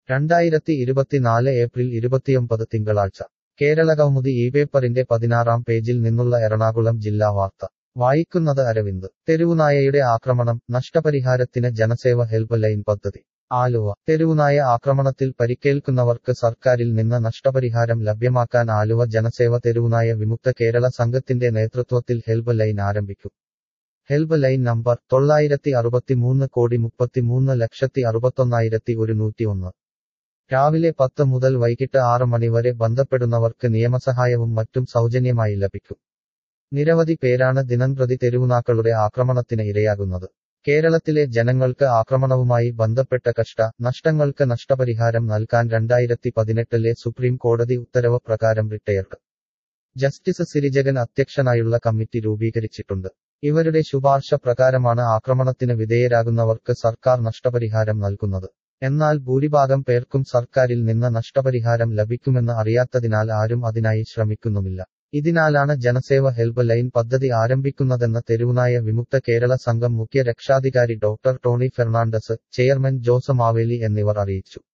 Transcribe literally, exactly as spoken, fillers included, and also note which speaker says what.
Speaker 1: രണ്ടായിരത്തി ഇരുപത്തിനാല് ഏപ്രിൽ ഇരുപത്തിയൊമ്പത് തിങ്കളാഴ്ച കേരളകൗമുദി ഈ പേപ്പറിന്റെ പതിനാറാം പേജിൽ നിന്നുള്ള എറണാകുളം ജില്ലാ വാർത്ത വായിക്കുന്നത് അരവിന്ദ്. തെരുവുനായയുടെ ആക്രമണം, നഷ്ടപരിഹാരത്തിന് ജനസേവ ഹെൽപ്പ് ലൈൻ പദ്ധതി. ആലുവ. തെരുവുനായ ആക്രമണത്തിൽ പരിക്കേൽക്കുന്നവർക്ക് സർക്കാരിൽ നിന്ന് നഷ്ടപരിഹാരം ലഭ്യമാക്കാൻ ആലുവ ജനസേവ തെരുവുനായ വിമുക്ത കേരള സംഘത്തിന്റെ നേതൃത്വത്തിൽ ഹെൽപ്പ് ലൈൻ ആരംഭിക്കും. ഹെൽപ്പ് ലൈൻ നമ്പർ തൊള്ളായിരത്തി അറുപത്തിമൂന്ന് കോടി മുപ്പത്തിമൂന്ന് ലക്ഷത്തി അറുപത്തൊന്നായിരത്തി ഒരുന്നൂറ്റി ഒന്ന്. രാവിലെ പത്ത് മുതൽ വൈകിട്ട് ആറ് മണിവരെ ബന്ധപ്പെടുന്നവർക്ക് നിയമസഹായവും മറ്റും സൗജന്യമായി ലഭിക്കും. നിരവധി പേരാണ് ദിനംപ്രതി തെരുവുനാക്കളുടെ ആക്രമണത്തിന് ഇരയാകുന്നത്. കേരളത്തിലെ ജനങ്ങൾക്ക് ആക്രമണവുമായി ബന്ധപ്പെട്ട കഷ്ട നഷ്ടങ്ങൾക്ക് നഷ്ടപരിഹാരം നൽകാൻ രണ്ടായിരത്തി പതിനെട്ടിലെ സുപ്രീം കോടതി ഉത്തരവ് പ്രകാരം റിട്ടയർഡ് ജസ്റ്റിസ് സിരിജഗൻ അധ്യക്ഷനായുള്ള കമ്മിറ്റി രൂപീകരിച്ചിട്ടുണ്ട്. ഇവരുടെ ശുപാർശ പ്രകാരമാണ് ആക്രമണത്തിന് വിധേയരാകുന്നവർക്ക് സർക്കാർ നഷ്ടപരിഹാരം നൽകുന്നത്. എന്നാൽ ഭൂരിഭാഗം പേർക്കും സർക്കാരിൽ നിന്ന് നഷ്ടപരിഹാരം ലഭിക്കുമെന്ന് അറിയാത്തതിനാൽ ആരും അതിനായി ശ്രമിക്കുന്നുമില്ല. ഇതിനാലാണ് ജനസേവ ഹെൽപ്പ് ലൈൻ പദ്ധതി ആരംഭിക്കുന്നതെന്ന് തെരുവുനായ വിമുക്ത കേരള സംഘം മുഖ്യ രക്ഷാധികാരി ഡോക്ടർ ടോണി ഫെർണാണ്ടസ്, ചെയർമാൻ ജോസ് മാവേലി എന്നിവർ അറിയിച്ചു.